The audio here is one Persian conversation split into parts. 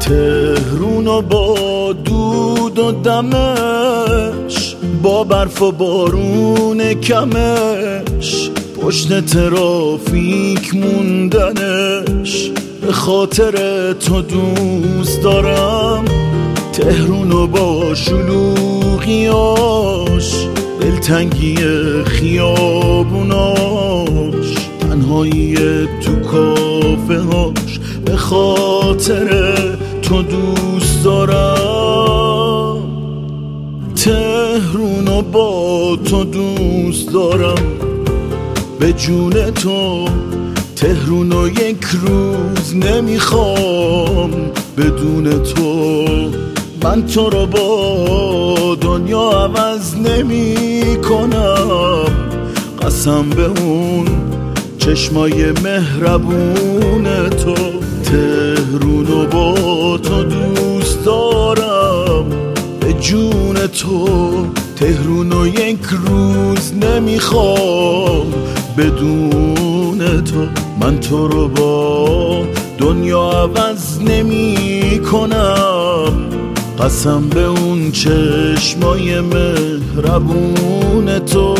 تهرون و با دود و دمش، با برف و بارون کمش، پشت ترافیک موندنش، به خاطر تو دوست دارم تهرون و با شلوغیاش، دلتنگی خیابوناش، تنهایی تو کافه هاش، به خاطر تو دوست دارم تهرون و با تو دوست دارم، به جون تو تهرون و یک روز نمیخوام بدون تو، من تو رو با دنیا عوض نمی کنم، قسم به اون چشمای مهربون تو، تهرون و با تو دوست دارم، به جون تو تهرون و یک روز نمیخوام بدون تو، من تو رو با دنیا عوض نمی کنم، قسم به اون چشمای مهربون تو.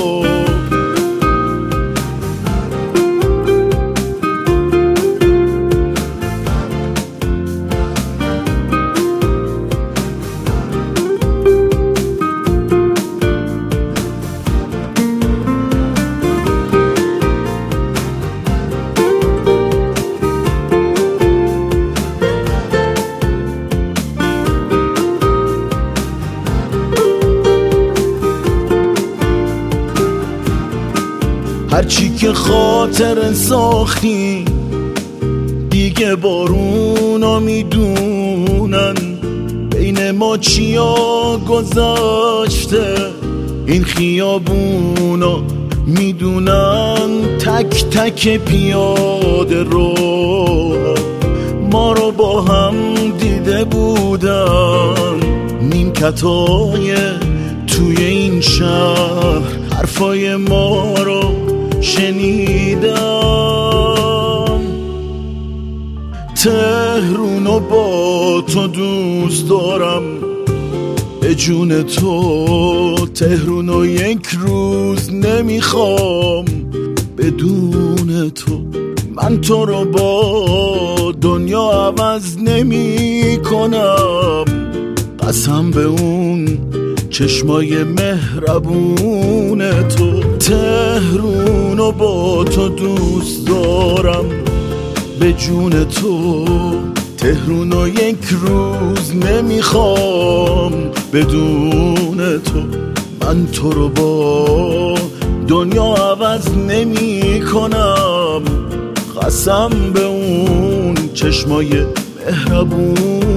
هرچی که خاطر ساختی دیگه بارونا میدونن، بین ما چیا گذاشته این خیابونا میدونن، تک تک پیاده رو ما رو با هم دیده بودن، نیمکتای توی این شهر حرفای ما رو شنیدم، تهرون و با تو دوست دارم، به جون تو تهرون و یک روز نمیخوام بدون تو، من تو رو با دنیا عوض نمی کنم، قسم به اون چشمای مهربون تو، تهرون و با تو دوست دارم، به جون تو تهرون و یک روز نمیخوام بدون تو، من تو رو با دنیا عوض نمی کنم، قسم به اون چشمای مهربون